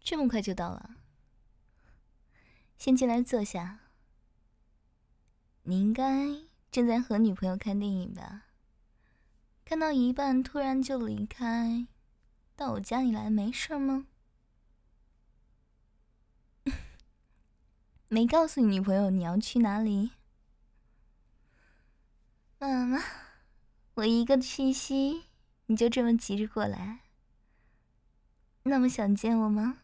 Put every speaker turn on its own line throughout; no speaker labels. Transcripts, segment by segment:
这么快就到了？先进来坐下。你应该正在和女朋友看电影吧？看到一半突然就离开，到我家里来没事吗？没告诉你女朋友你要去哪里？妈妈，我一个讯息你就这么急着过来？那么想见我吗？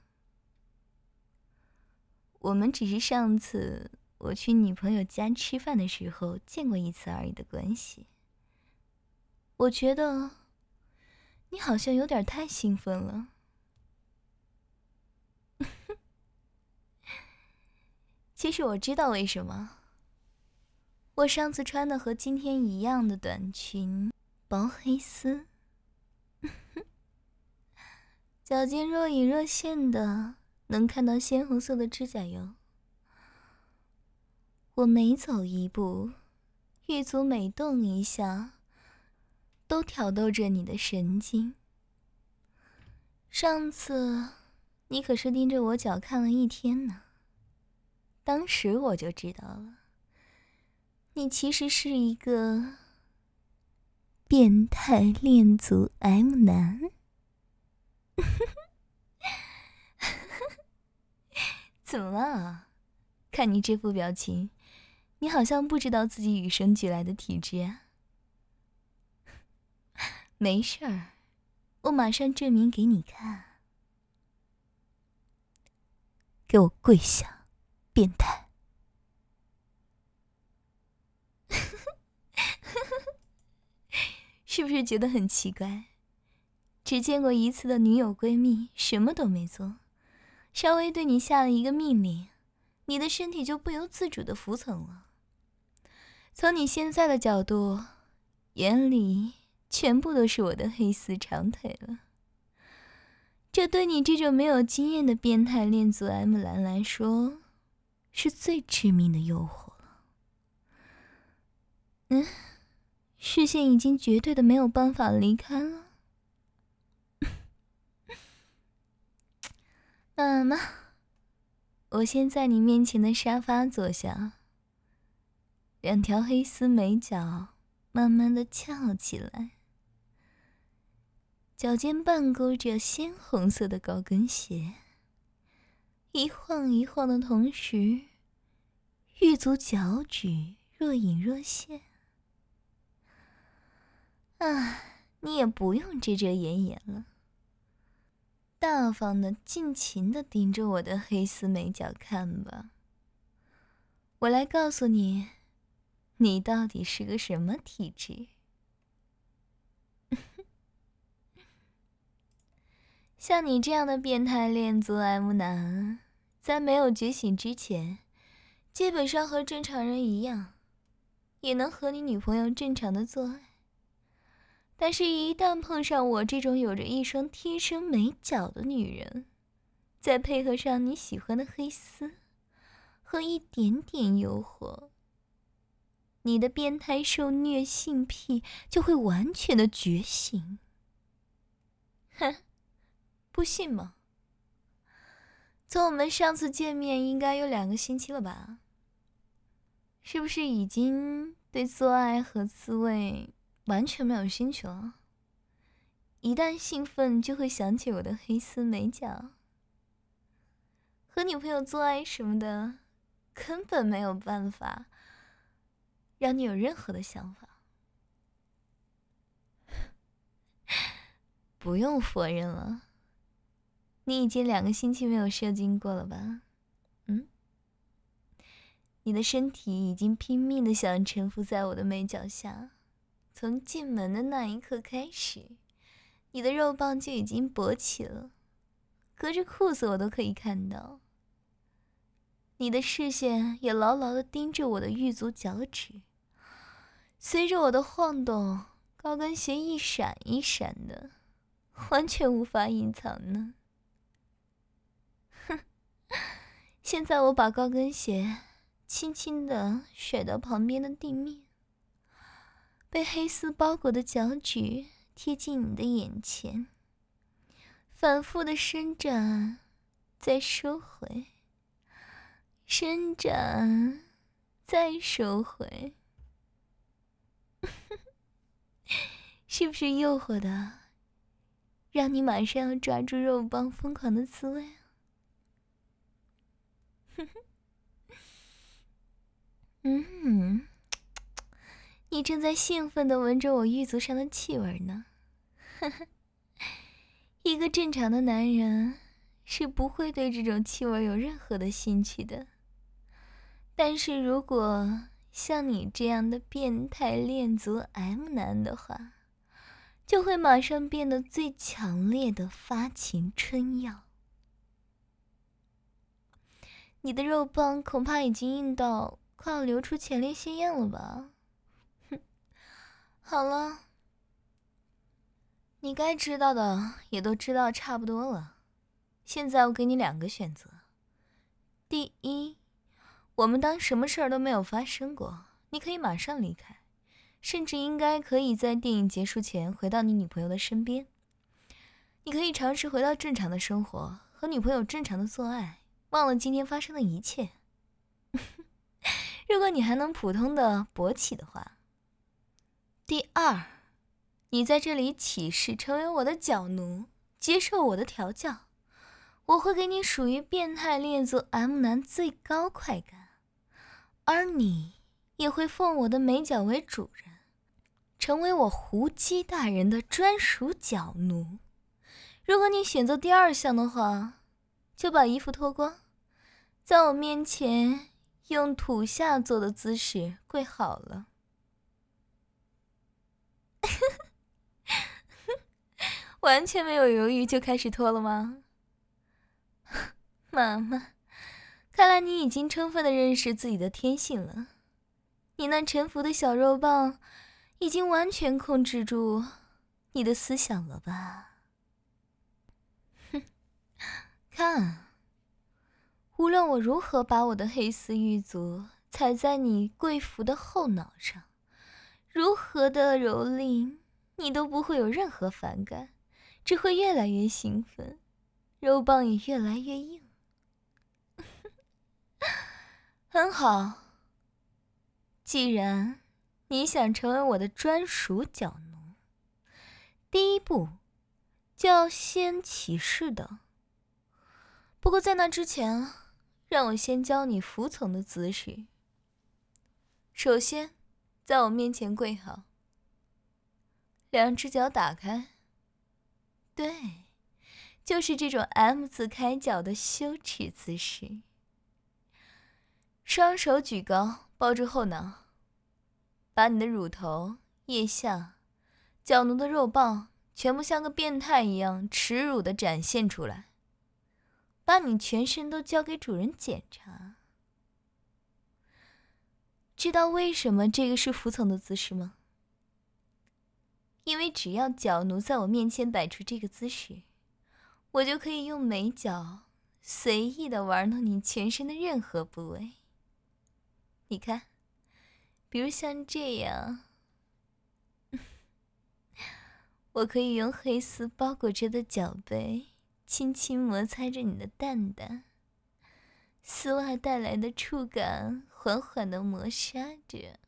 我们只是上次我去女朋友家吃饭的时候见过一次而已的关系。我觉得你好像有点太兴奋了。其实我知道为什么。我上次穿的和今天一样的短裙，薄黑丝，脚尖若隐若现的能看到鲜红色的指甲油。我每走一步，玉足每动一下，都挑逗着你的神经。上次你可是盯着我脚看了一天呢，当时我就知道了，你其实是一个变态恋足 M 男。怎么了？看你这副表情，你好像不知道自己与生俱来的体质啊。没事儿，我马上证明给你看。给我跪下，变态！是不是觉得很奇怪？只见过一次的女友闺蜜什么都没做，稍微对你下了一个命令，你的身体就不由自主地服从了。从你现在的角度，眼里全部都是我的黑丝长腿了。这对你这种没有经验的变态恋足 M 男来说，是最致命的诱惑了。视线已经绝对的没有办法离开了。妈妈，我先在你面前的沙发坐下，两条黑丝美脚慢慢的翘起来，脚尖半勾着鲜红色的高跟鞋，一晃一晃的同时，玉足脚趾若隐若现。啊，你也不用遮遮掩掩了，大方的尽情的盯着我的黑丝美脚看吧。我来告诉你，你到底是个什么体质。像你这样的变态恋足 M 男，在没有觉醒之前，基本上和正常人一样，也能和你女朋友正常的做爱。但是一旦碰上我这种有着一双天生美脚的女人，再配合上你喜欢的黑丝和一点点诱惑，你的变态受虐性癖就会完全的觉醒。哼，不信吗？从我们上次见面应该有2个星期了吧？是不是已经对做爱和自慰完全没有兴趣了？一旦兴奋就会想起我的黑丝美脚，和女朋友做爱什么的根本没有办法让你有任何的想法。不用否认了，你已经2个星期没有射精过了吧？你的身体已经拼命的想臣服在我的美脚下，从进门的那一刻开始，你的肉棒就已经勃起了，隔着裤子我都可以看到。你的视线也牢牢地盯着我的玉足脚趾，随着我的晃动，高跟鞋一闪一闪的，完全无法隐藏呢。哼，现在我把高跟鞋轻轻地甩到旁边的地面，被黑丝包裹的脚趾贴近你的眼前，反复的伸展， 再收回，伸展，再收回，是不是诱惑的，让你马上要抓住肉棒疯狂的滋味啊？你正在兴奋地闻着我玉足上的气味呢。一个正常的男人是不会对这种气味有任何的兴趣的，但是如果像你这样的变态恋足 M 男的话，就会马上变得最强烈的发情春药。你的肉棒恐怕已经硬到快要流出前列腺液了吧？哼，好了，你该知道的也都知道差不多了。现在我给你2个选择。第一，我们当什么事儿都没有发生过，你可以马上离开，甚至应该可以在电影结束前回到你女朋友的身边。你可以尝试回到正常的生活，和女朋友正常的做爱，忘了今天发生的一切。如果你还能普通的勃起的话。第二，你在这里起誓成为我的脚奴，接受我的调教，我会给你属于变态恋足 M 男最高快感，而你也会奉我的美脚为主人，成为我胡姬大人的专属脚奴。如果你选择第二项的话，就把衣服脱光，在我面前用土下座的姿势跪好了。完全没有犹豫就开始脱了吗？妈妈，看来你已经充分的认识自己的天性了。你那沉浮的小肉棒已经完全控制住你的思想了吧？哼，看，无论我如何把我的黑丝玉足踩在你贵妇的后脑上，如何的蹂躏，你都不会有任何反感，只会越来越兴奋，肉棒也越来越硬。很好，既然你想成为我的专属脚奴，第一步就要先起誓的。不过在那之前，让我先教你服从的姿势。首先，在我面前跪好，2只脚打开，对，就是这种 M 字开脚的羞耻姿势。双手举高，抱住后脑，把你的乳头、腋下、脚奴的肉棒全部像个变态一样耻辱地展现出来，把你全身都交给主人检查。知道为什么这个是服从的姿势吗？因为只要脚奴在我面前摆出这个姿势，我就可以用美脚随意地玩弄你全身的任何部位。你看，比如像这样，我可以用黑丝包裹着的脚背轻轻摩擦着你的蛋蛋，丝袜带来的触感缓缓地磨砂着，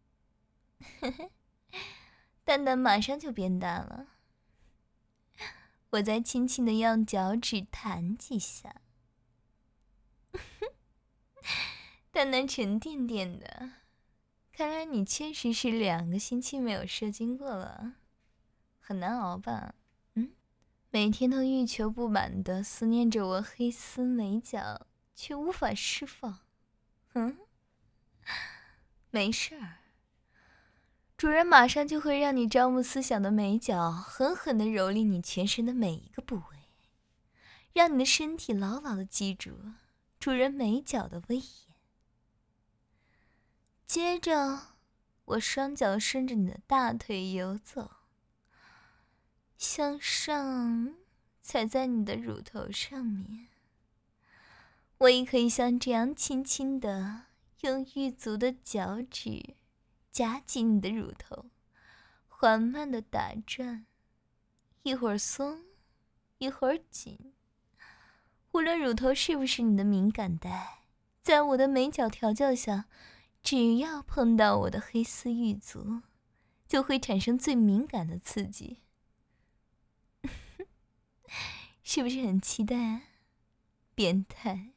蛋蛋马上就变大了。我再轻轻地用脚趾弹几下，蛋蛋沉甸甸的，看来你确实是2个星期没有射精过了，很难熬吧？每天都欲求不满的思念着我黑丝美脚，却无法释放。没事儿，主人马上就会让你朝暮思想的美脚狠狠地蹂躏你全身的每一个部位，让你的身体牢牢地记住主人美脚的威严。接着，我双脚顺着你的大腿游走，向上踩在你的乳头上面。我也可以像这样轻轻地用玉足的脚趾夹紧你的乳头，缓慢地打转，一会儿松，一会儿紧。 无论乳头是不是你的敏感带，在我的美脚调教下，只要碰到我的黑丝玉足，就会产生最敏感的刺激。是不是很期待啊？变态。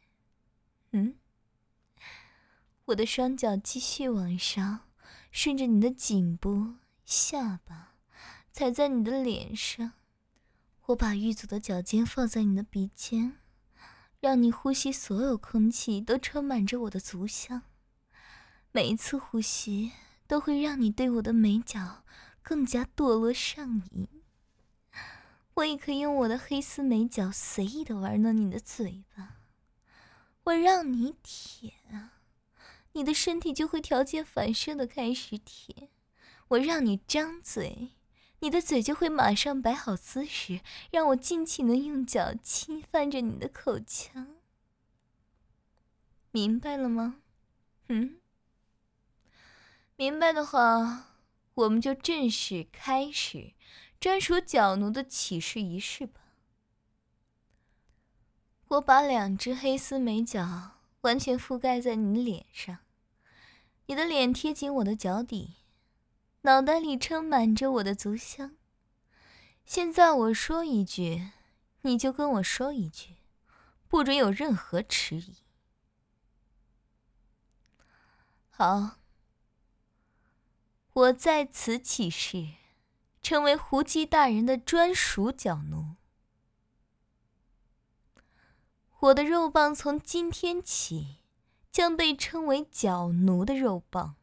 我的双脚继续往上，顺着你的颈部、下巴，踩在你的脸上。我把玉足的脚尖放在你的鼻尖，让你呼吸所有空气都充满着我的足香。每一次呼吸都会让你对我的美脚更加堕落上瘾。我也可以用我的黑丝美脚随意的玩弄你的嘴巴，我让你舔啊，你的身体就会条件反射的开始舔。我让你张嘴，你的嘴就会马上摆好姿势，让我尽情的用脚侵犯着你的口腔。明白了吗？明白的话，我们就正式开始专属脚奴的起誓仪式吧。我把2只黑丝美脚完全覆盖在你脸上，你的脸贴紧我的脚底，脑袋里充满着我的足香。现在我说一句，你就跟我说一句，不准有任何迟疑。好，我在此起誓，成为胡姬大人的专属脚奴。我的肉棒从今天起将被称为脚奴的肉棒。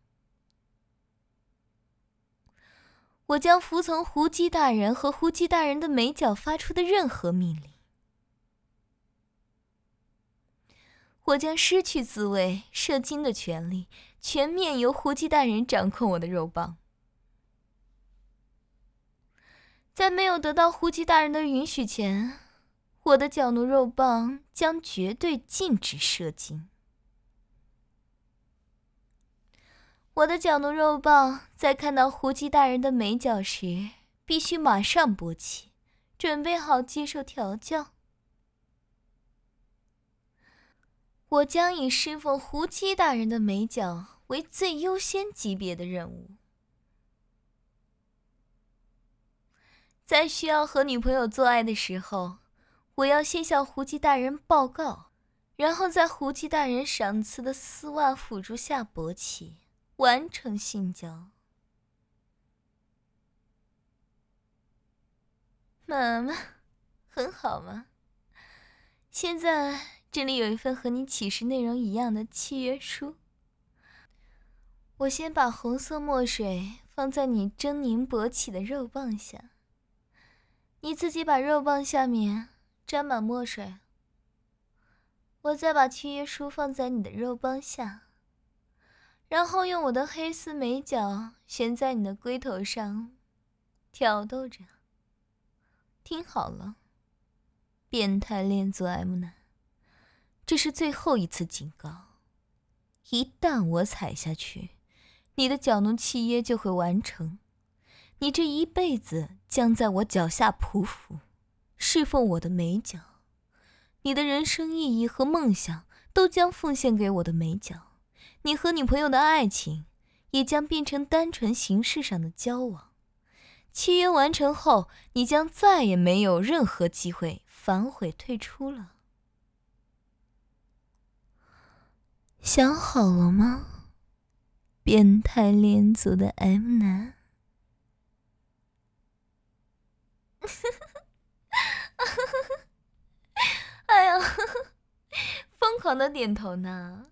我将服从胡姬大人和胡姬大人的美脚发出的任何命令。我将失去自卫射精的权利，全面由胡姬大人掌控我的肉棒。在没有得到胡姬大人的允许前，我的脚奴肉棒将绝对禁止射精。我的脚奴肉棒在看到胡姬大人的美脚时，必须马上勃起，准备好接受调教。我将以侍奉胡姬大人的美脚为最优先级别的任务。在需要和女朋友做爱的时候，我要先向胡姬大人报告，然后在胡姬大人赏赐的丝袜辅助下勃起，完成性交。妈妈，很好吗？现在这里有一份和你起誓内容一样的契约书。我先把红色墨水放在你狰狞勃起的肉棒下，你自己把肉棒下面沾满墨水。我再把契约书放在你的肉棒下，然后用我的黑丝美脚悬在你的龟头上，挑逗着。听好了，变态恋足 M 男，这是最后一次警告。一旦我踩下去，你的脚奴契约就会完成，你这一辈子将在我脚下匍匐，侍奉我的美脚。你的人生意义和梦想都将奉献给我的美脚，你和女朋友的爱情也将变成单纯形式上的交往。契约完成后，你将再也没有任何机会反悔退出了。想好了吗？变态恋足的 M 男。哎呀，疯狂的点头呢。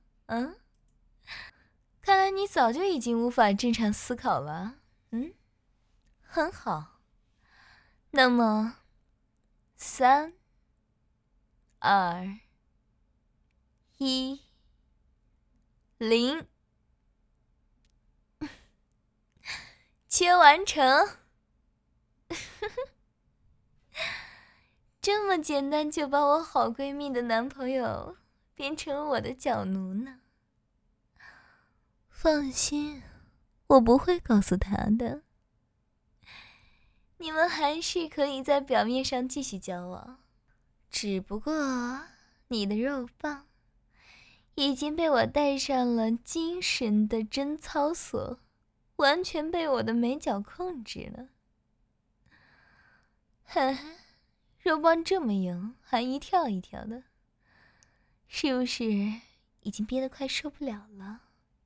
看来你早就已经无法正常思考了。很好。那么3、2、1、0，契约完成。这么简单就把我好闺蜜的男朋友变成了我的脚奴呢？放心，我不会告诉他的。你们还是可以在表面上继续交往，只不过你的肉棒已经被我戴上了精神的贞操锁，完全被我的美脚控制了。哼，肉棒这么硬，还一跳一跳的，是不是已经憋得快受不了了？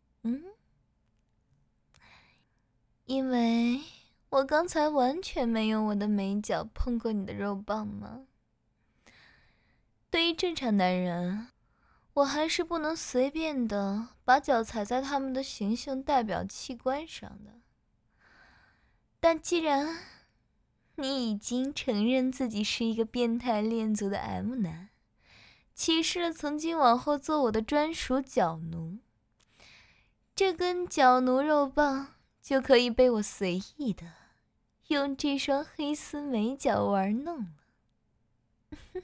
因为我刚才完全没用我的美脚碰过你的肉棒吗？对于正常男人，我还是不能随便的把脚踩在他们的形象代表器官上的。但既然你已经承认自己是一个变态恋足的 M 男，起誓了曾经往后做我的专属脚奴，这根脚奴肉棒就可以被我随意的用这双黑丝美脚玩弄了。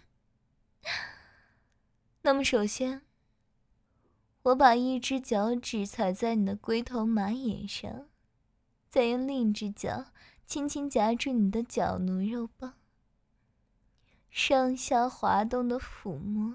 那么首先，我把一只脚趾踩在你的龟头马眼上，再用另一只脚轻轻夹住你的脚奴肉棒，上下滑动的抚摸。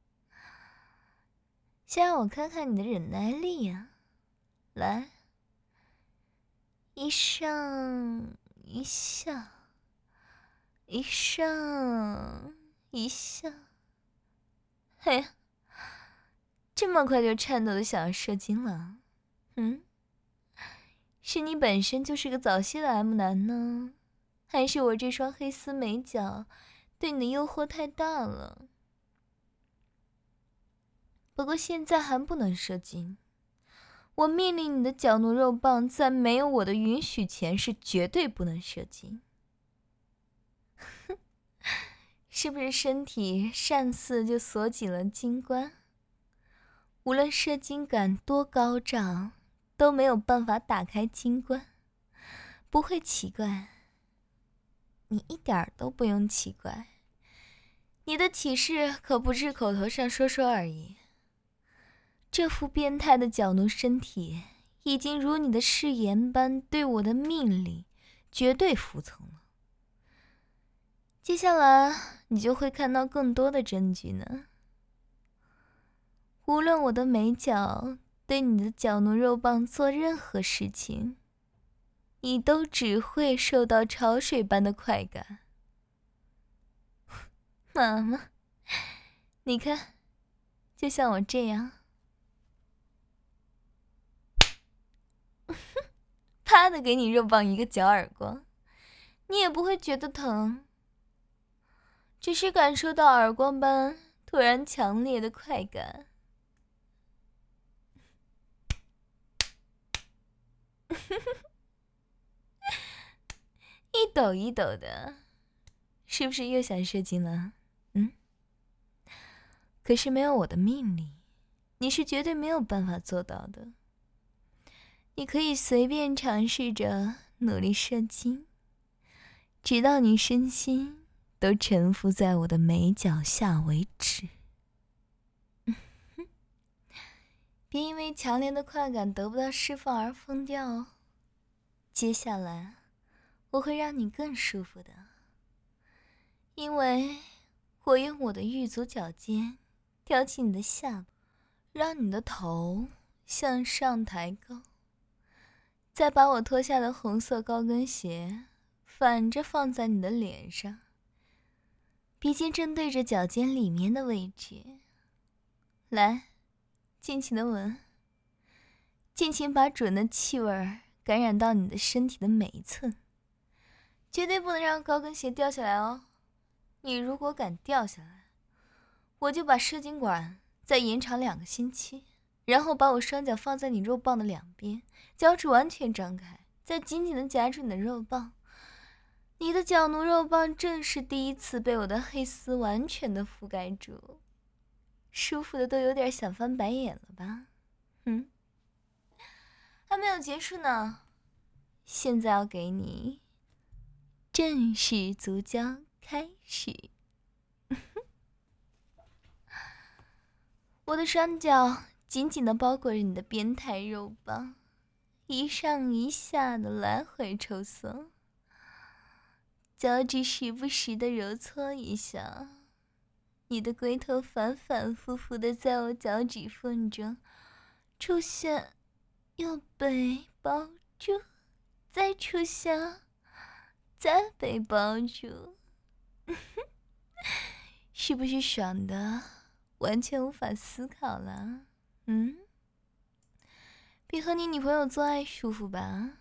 先让我看看你的忍耐力啊！来，一上一下，一上一下。哎呀，这么快就颤抖的想要射精了？是你本身就是个早泄的 M 男呢，还是我这双黑丝美脚对你的诱惑太大了？不过现在还不能射精，我命令你的脚奴肉棒在没有我的允许前是绝对不能射精。是不是身体擅自就锁紧了精关？无论射精感多高涨，都没有办法打开精关。不会奇怪，你一点儿都不用奇怪，你的起誓可不是口头上说说而已。这副变态的脚奴身体已经如你的誓言般对我的命令绝对服从了。接下来你就会看到更多的证据呢。无论我的美脚对你的脚奴肉棒做任何事情，你都只会受到潮水般的快感。妈妈，你看，就像我这样，啪的给你肉棒一个脚耳光，你也不会觉得疼，只是感受到耳光般突然强烈的快感。一抖一抖的，是不是又想射精了？可是没有我的命令，你是绝对没有办法做到的。你可以随便尝试着努力射精，直到你身心都臣服在我的美脚下为止。别因为强烈的快感得不到释放而疯掉哦。接下来我会让你更舒服的，因为我用我的玉足脚尖挑起你的下巴，让你的头向上抬高，再把我脱下的红色高跟鞋反着放在你的脸上，鼻尖正对着脚尖里面的位置。来，尽情的闻，尽情把准的气味感染到你的身体的每一寸，绝对不能让高跟鞋掉下来哦。你如果敢掉下来，我就把射精管再延长2个星期，然后把我双脚放在你肉棒的两边，脚趾完全张开，再紧紧地夹住你的肉棒。你的脚奴肉棒正是第一次被我的黑丝完全的覆盖住，舒服的都有点想翻白眼了吧？还没有结束呢，现在要给你正式足交开始。我的双脚紧紧地包裹着你的变态肉棒，一上一下的来回抽送，脚趾时不时的揉搓一下， 你的龟头反反复复的在我脚趾缝中出现，又被包住，再出现，再被包住，是不是爽的完全无法思考了？比和你女朋友做爱舒服吧？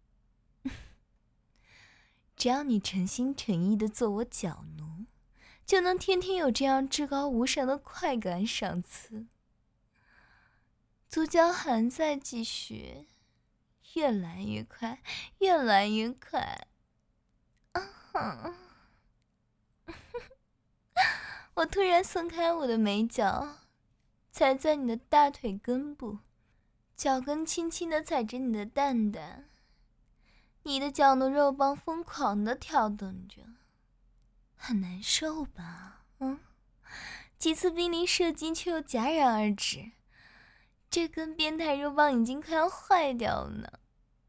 只要你诚心诚意的做我脚奴，就能天天有这样至高无上的快感赏赐。足交还在继续，越来越快，越来越快。我突然松开我的美脚，踩在你的大腿根部，脚跟轻轻地踩着你的蛋蛋，你的脚的肉棒疯狂地跳动着，很难受吧？几次濒临射精却又戛然而止，这根变态肉棒已经快要坏掉了呢。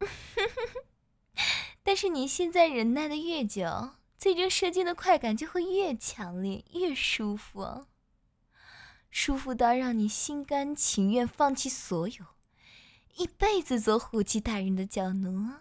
但是你现在忍耐的越久，最终射精的快感就会越强烈，越舒服，舒服到让你心甘情愿放弃所有，一辈子做虎妻大人的脚奴。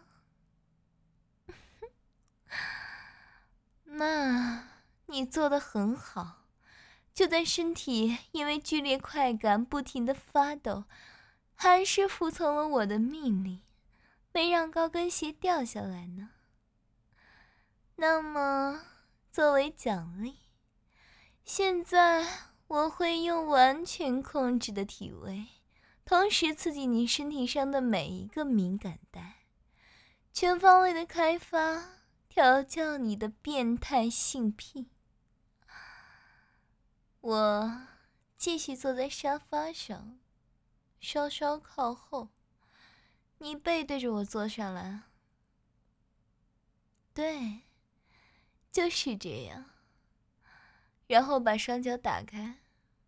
那你做得很好，就在身体因为剧烈快感不停地发抖，还是服从了我的命令，没让高跟鞋掉下来呢。那么作为奖励，现在我会用完全控制的体位，同时刺激你身体上的每一个敏感带，全方位的开发调教你的变态性癖。我继续坐在沙发上，稍稍靠后，你背对着我坐上来。对，就是这样。然后把双脚打开，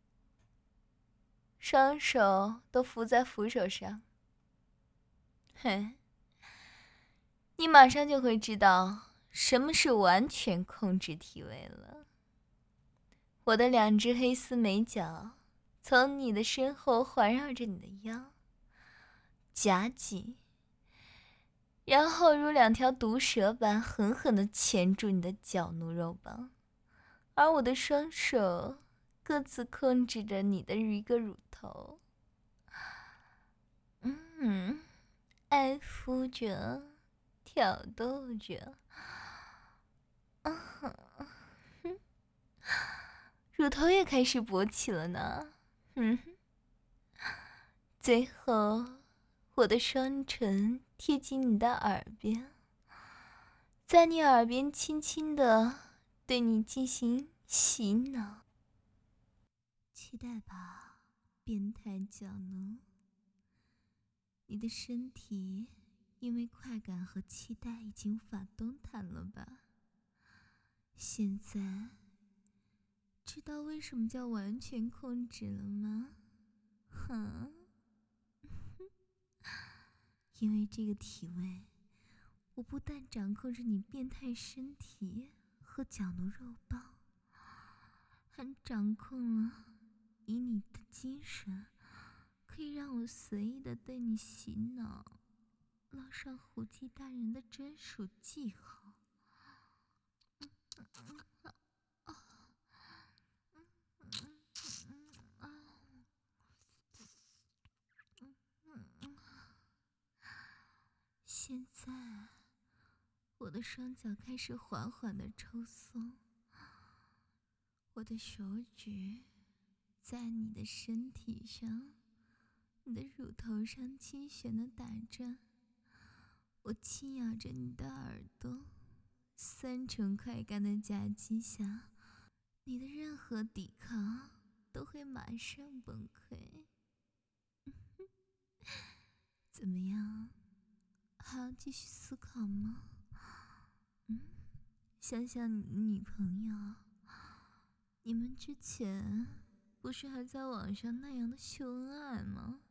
双手都扶在扶手上。嘿，你马上就会知道什么是完全控制体位了。我的两只黑丝美脚从你的身后环绕着你的腰，夹紧，然后如两条毒蛇般狠狠地钳住你的脚奴肉棒，而我的双手各自控制着你的一个乳头，爱抚着，挑逗着，乳头也开始勃起了呢。最后，我的双唇贴近你的耳边，在你耳边轻轻地对你进行洗脑。期待吧，变态脚奴。你的身体因为快感和期待已经无法动弹了吧？现在知道为什么叫完全控制了吗？因为这个体位，我不但掌控着你变态身体和脚奴肉棒，还掌控了以你的精神，可以让我随意的对你洗脑，烙上虎姬大人的专属记号。现在，我的双脚开始缓缓地抽松，我的手指在你的身体上、你的乳头上轻旋地打转，我轻咬着你的耳朵，三重快感的夹击下，你的任何抵抗都会马上崩溃。怎么样？还要继续思考吗？想想你的女朋友，你们之前不是还在网上那样的秀恩爱吗？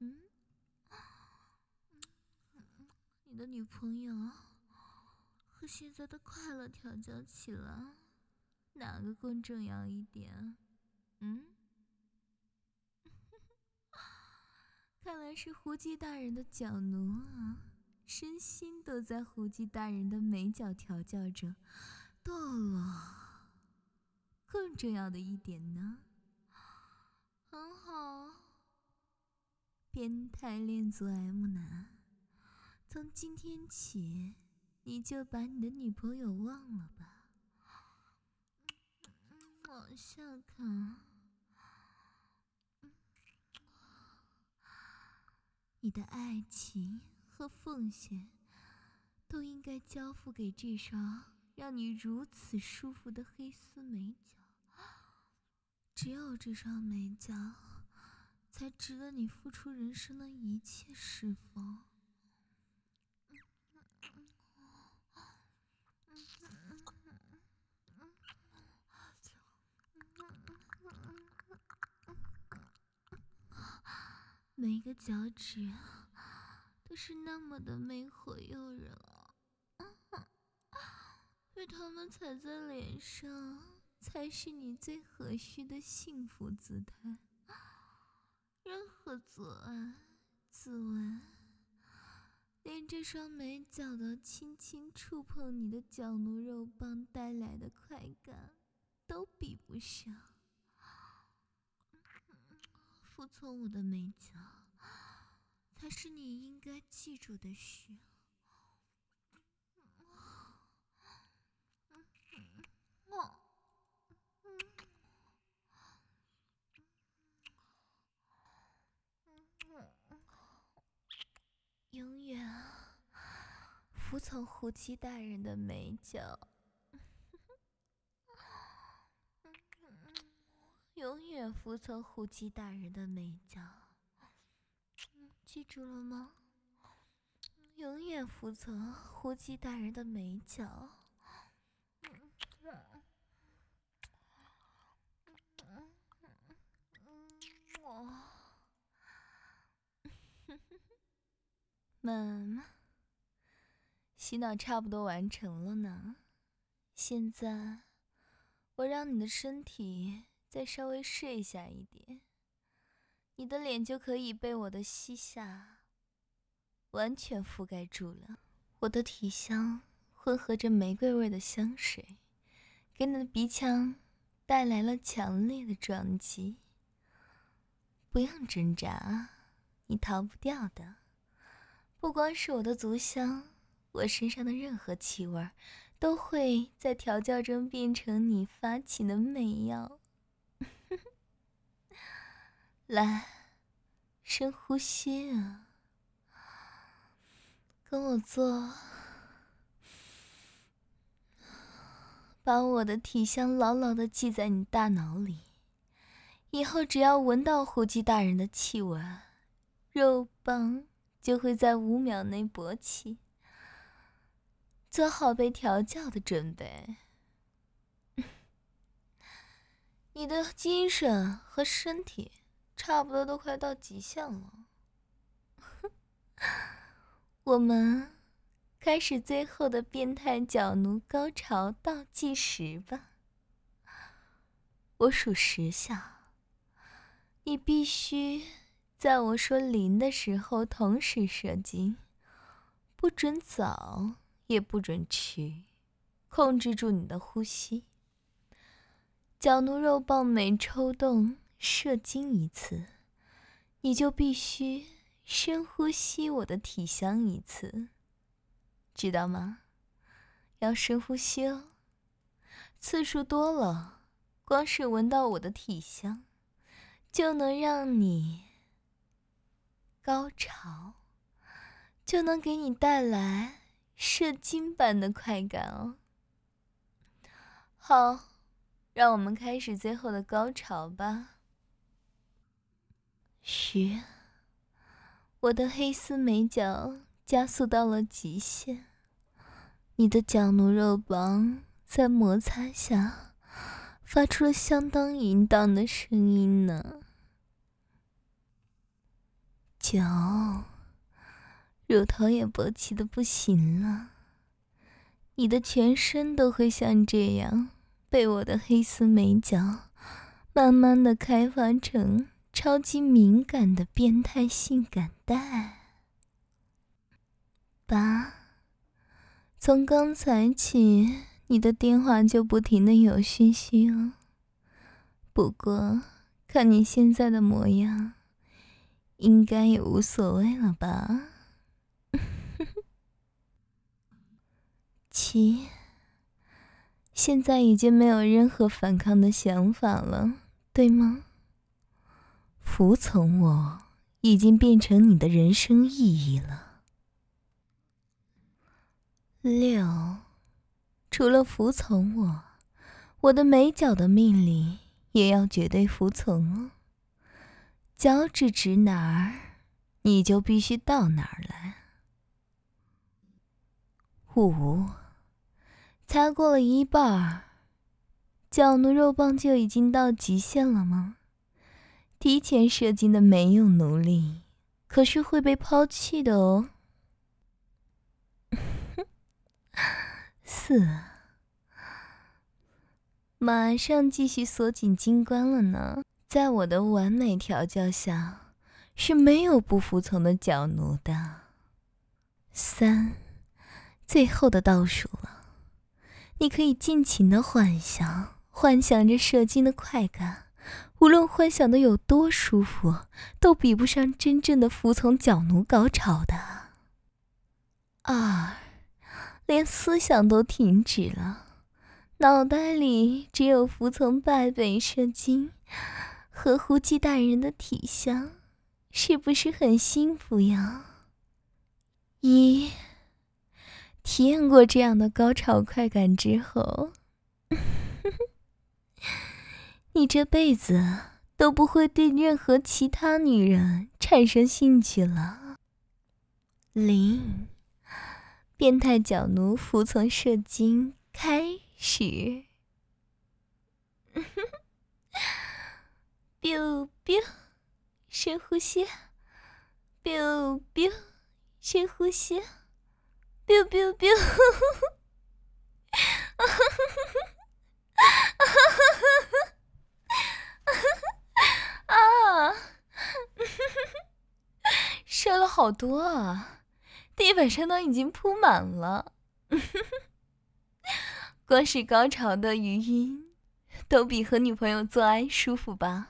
你的女朋友和现在的快乐调教起来，哪个更重要一点？ 看来是胡姬大人的脚奴啊，身心都在胡姬大人的美脚调教着。到了，更重要的一点呢，很好，变态恋足 M 男，从今天起，你就把你的女朋友忘了吧。往下看，你的爱情和奉献都应该交付给这双让你如此舒服的黑丝美脚。只有这双美脚才值得你付出人生的一切，是否？每个脚趾都是那么的魅惑诱人啊！被他们踩在脸上，才是你最和煦的幸福姿态。任何做爱、自慰，连这双美脚的轻轻触碰你的脚奴肉棒带来的快感，都比不上。服从我的美脚，才是你应该记住的事。永远服从胡姬大人的美脚，永远服从胡姬大人的美脚，记住了吗？永远服从胡姬大人的美脚。妈妈，洗脑差不多完成了呢。现在，我让你的身体再稍微睡一下一点，你的脸就可以被我的膝下完全覆盖住了。我的体香混合着玫瑰味的香水，给你的鼻腔带来了强烈的撞击。不用挣扎，你逃不掉的。不光是我的足香，我身上的任何气味都会在调教中变成你发起的美药。来，深呼吸啊，跟我做，把我的体香牢牢地记在你大脑里，以后只要闻到胡姬大人的气味，肉棒就会在5秒内勃起。做好被调教的准备。你的精神和身体差不多都快到极限了。我们开始最后的变态脚奴高潮倒计时吧。我数10下，你必须在我说0的时候同时射精，不准早也不准迟，控制住你的呼吸。脚奴肉棒每抽动射精一次，你就必须深呼吸我的体香一次，知道吗？要深呼吸哦，次数多了，光是闻到我的体香，就能让你高潮，就能给你带来射精般的快感哦。好，让我们开始最后的高潮吧。10，我的黑丝美脚加速到了极限，你的脚奴肉棒在摩擦下发出了相当淫荡的声音呢。9，乳头也勃起的不行了，你的全身都会像这样被我的黑丝美脚慢慢的开发成超级敏感的变态性感带。爸，从刚才起，你的电话就不停的有讯息哦。不过，看你现在的模样，应该也无所谓了吧？7，现在已经没有任何反抗的想法了，对吗？服从我，已经变成你的人生意义了。6，除了服从我，我的每脚的命令也要绝对服从哦。脚趾指哪儿，你就必须到哪儿来。5，擦过了一半，脚奴肉棒就已经到极限了吗？提前射精的没用奴隶，可是会被抛弃的哦。4，马上继续锁紧金冠了呢。在我的完美调教下，是没有不服从的脚奴的。3，最后的倒数了，你可以尽情的幻想着射精的快感，无论幻想的有多舒服，都比不上真正的服从脚奴高潮的。2，连思想都停止了，脑袋里只有服从败北射精和胡姬大人的体香，是不是很幸福呀？1，体验过这样的高潮快感之后，你这辈子都不会对任何其他女人产生兴趣了。0，变态脚奴服从射精开始。biu biu， 深呼吸。biu biu， 深呼吸。biu biu biu。啊！射了好多啊，地板上都已经铺满了。光是高潮的余音，都比和女朋友做爱舒服吧？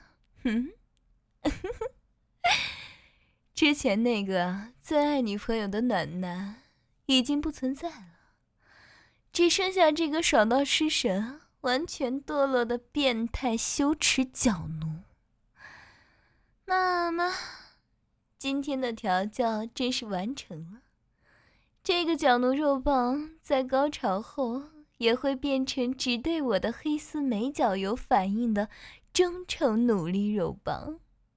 之前那个最爱女朋友的暖男已经不存在了，只剩下这个爽到失神、完全堕落的变态羞耻脚奴。那么，今天的调教真是完成了。这个脚奴肉棒在高潮后也会变成只对我的黑丝美脚有反应的忠诚努力肉棒。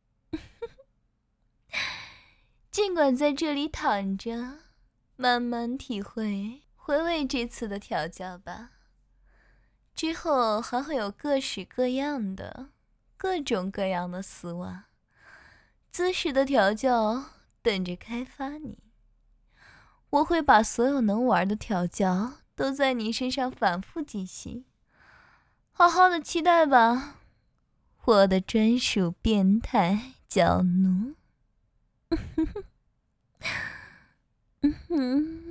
尽管在这里躺着，慢慢体会回味这次的调教吧。之后还会有各式各样的、各种各样的丝袜、姿势的调教等着开发你。我会把所有能玩的调教都在你身上反复进行，好好的期待吧，我的专属变态脚奴。